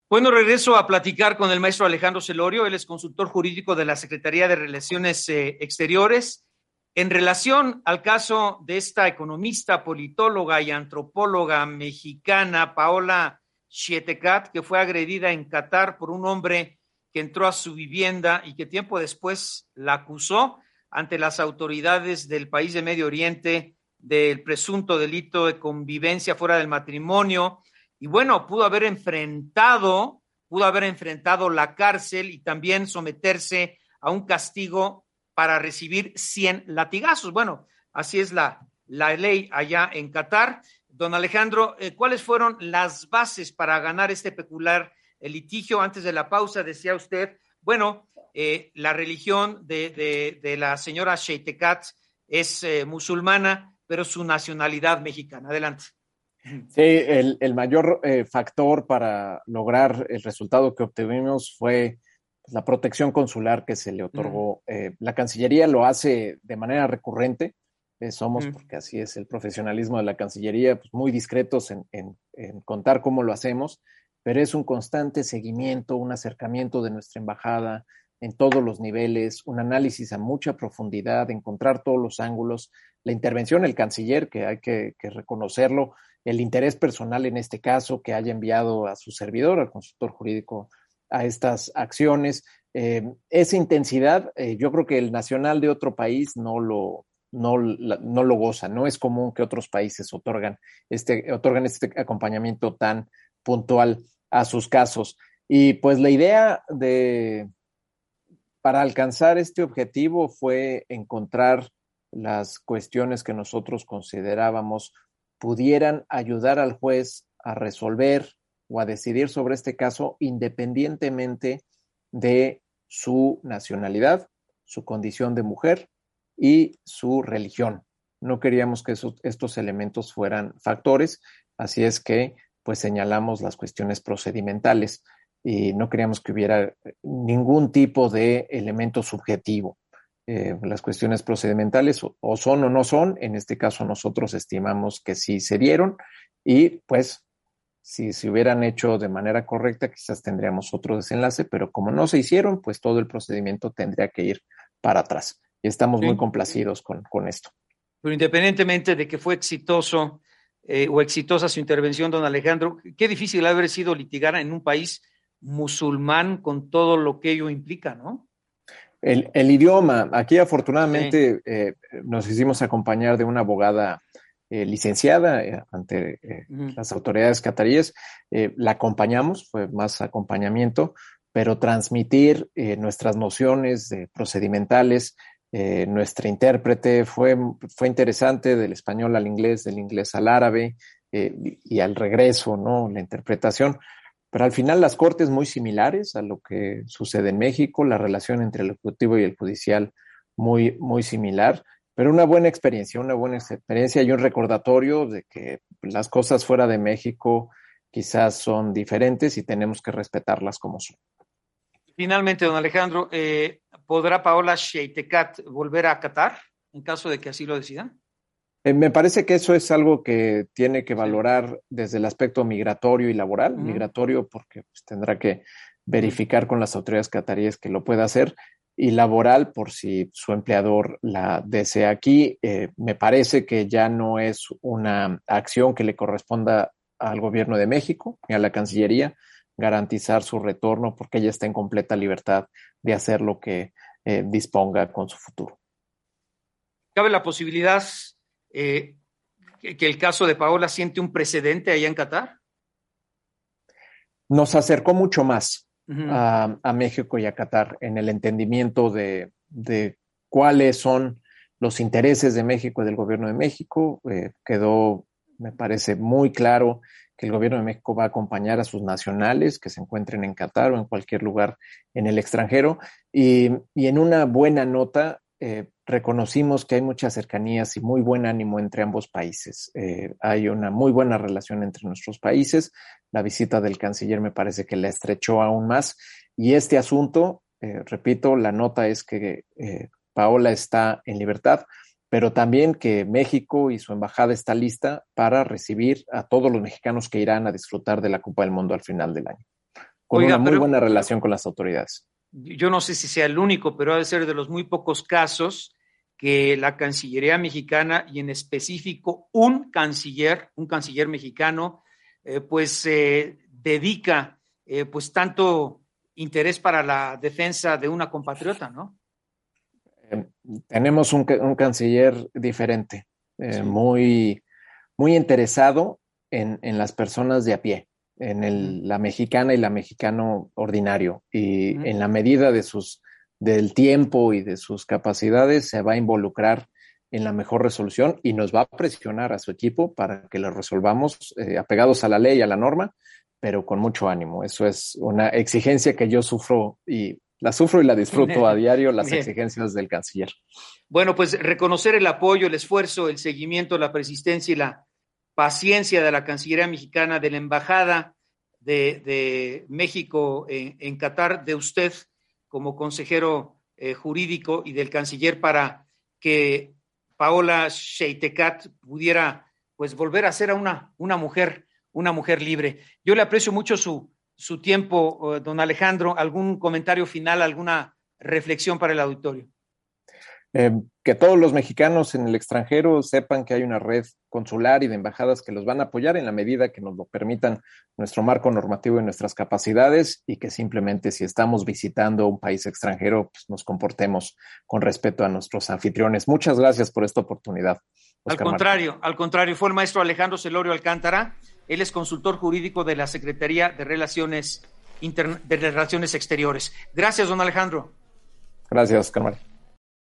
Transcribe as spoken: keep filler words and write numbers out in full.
Bueno, regreso a platicar con el maestro Alejandro Celorio. Él es consultor jurídico de la Secretaría de Relaciones eh, Exteriores. En relación al caso de esta economista, politóloga y antropóloga mexicana, Paola Chietecat, que fue agredida en Qatar por un hombre que entró a su vivienda y que tiempo después la acusó ante las autoridades del país de Medio Oriente del presunto delito de convivencia fuera del matrimonio. Y bueno, pudo haber enfrentado, pudo haber enfrentado la cárcel y también someterse a un castigo para recibir cien latigazos. Bueno, así es la, la ley allá en Qatar. Don Alejandro, eh, ¿cuáles fueron las bases para ganar este peculiar eh, litigio? Antes de la pausa decía usted, bueno, eh, la religión de, de, de la señora Sheitekat es eh, musulmana, pero su nacionalidad mexicana. Adelante. Sí, el, el mayor eh, factor para lograr el resultado que obtuvimos fue pues, la protección consular que se le otorgó. Mm. Eh, la Cancillería lo hace de manera recurrente. Eh, somos, mm. porque así es el profesionalismo de la Cancillería, pues, muy discretos en, en, en contar cómo lo hacemos, pero es un constante seguimiento, un acercamiento de nuestra embajada en todos los niveles, un análisis a mucha profundidad, encontrar todos los ángulos, la intervención del canciller, que hay que, que reconocerlo, el interés personal en este caso que haya enviado a su servidor, al consultor jurídico, a estas acciones. Eh, esa intensidad, eh, yo creo que el nacional de otro país no lo, no, no lo goza. No es común que otros países otorgan este, otorgan este acompañamiento tan puntual a sus casos. Y pues la idea de, para alcanzar este objetivo fue encontrar las cuestiones que nosotros considerábamos pudieran ayudar al juez a resolver o a decidir sobre este caso independientemente de su nacionalidad, su condición de mujer y su religión. No queríamos que esos, estos elementos fueran factores, así es que pues señalamos las cuestiones procedimentales y no queríamos que hubiera ningún tipo de elemento subjetivo. Eh, las cuestiones procedimentales o, o son o no son, en este caso nosotros estimamos que sí se dieron y pues si se hubieran hecho de manera correcta quizás tendríamos otro desenlace, pero como no se hicieron, pues todo el procedimiento tendría que ir para atrás y estamos sí. muy complacidos con, con esto. Pero independientemente de que fue exitoso eh, o exitosa su intervención, don Alejandro, qué difícil haber sido litigar en un país musulmán con todo lo que ello implica, ¿no? El, el idioma, aquí afortunadamente sí. eh, nos hicimos acompañar de una abogada eh, licenciada eh, ante eh, uh-huh. las autoridades cataríes, eh, la acompañamos, fue más acompañamiento, pero transmitir eh, nuestras nociones eh, procedimentales, eh, nuestra intérprete fue, fue interesante del español al inglés, del inglés al árabe eh, y, y al regreso, ¿no? La interpretación. Pero al final las cortes muy similares a lo que sucede en México, la relación entre el ejecutivo y el judicial muy, muy similar, pero una buena experiencia, una buena experiencia y un recordatorio de que las cosas fuera de México quizás son diferentes y tenemos que respetarlas como son. Finalmente, don Alejandro, eh, ¿podrá Paola Sheitekat volver a Qatar en caso de que así lo decidan? Eh, me parece que eso es algo que tiene que valorar sí. desde el aspecto migratorio y laboral. Uh-huh. Migratorio porque pues, tendrá que verificar uh-huh. con las autoridades cataríes que lo pueda hacer, y laboral por si su empleador la desea aquí. Eh, me parece que ya no es una acción que le corresponda al gobierno de México ni a la Cancillería garantizar su retorno, porque ella está en completa libertad de hacer lo que eh, disponga con su futuro. ¿Cabe la posibilidad Eh, que, que el caso de Paola siente un precedente allá en Qatar? Nos acercó mucho más uh-huh. a, a México y a Qatar en el entendimiento de, de cuáles son los intereses de México y del gobierno de México. Eh, quedó, me parece muy claro que el gobierno de México va a acompañar a sus nacionales que se encuentren en Qatar o en cualquier lugar en el extranjero. Y, y en una buena nota, Eh, reconocimos que hay muchas cercanías y muy buen ánimo entre ambos países. Eh, hay una muy buena relación entre nuestros países. La visita del canciller me parece que la estrechó aún más. Y este asunto, eh, repito, la nota es que eh, Paola está en libertad, pero también que México y su embajada está lista para recibir a todos los mexicanos que irán a disfrutar de la Copa del Mundo al final del año. con Oiga, una muy pero, buena relación con las autoridades. Yo no sé si sea el único, pero ha de ser de los muy pocos casos que la Cancillería mexicana y en específico un canciller, un canciller mexicano, eh, pues eh, dedica eh, pues tanto interés para la defensa de una compatriota, ¿no? Eh, tenemos un, un, canciller diferente, eh, sí. muy, muy interesado en, en, las personas de a pie, en el, uh-huh. la mexicana y la mexicano ordinario, y uh-huh. en la medida de sus, del tiempo y de sus capacidades se va a involucrar en la mejor resolución y nos va a presionar a su equipo para que lo resolvamos eh, apegados a la ley y a la norma, pero con mucho ánimo. Eso es una exigencia que yo sufro y la sufro y la disfruto a diario, las Bien. exigencias del canciller. Bueno, pues reconocer el apoyo, el esfuerzo, el seguimiento, la persistencia y la paciencia de la Cancillería mexicana, de la Embajada de, de México en, en Qatar, de usted como consejero eh, jurídico y del canciller para que Paola Sheitekat pudiera pues volver a ser una, una mujer, una mujer libre. Yo le aprecio mucho su su tiempo, don Alejandro. ¿Algún comentario final, alguna reflexión para el auditorio? Eh, que todos los mexicanos en el extranjero sepan que hay una red consular y de embajadas que los van a apoyar en la medida que nos lo permitan nuestro marco normativo y nuestras capacidades, y que simplemente si estamos visitando un país extranjero, pues nos comportemos con respeto a nuestros anfitriones. Muchas gracias por esta oportunidad, Oscar Al contrario, Martín. al contrario, fue el maestro Alejandro Celorio Alcántara. Él es consultor jurídico de la Secretaría de Relaciones, Inter... de Relaciones Exteriores. Gracias, don Alejandro. Gracias, Oscar María.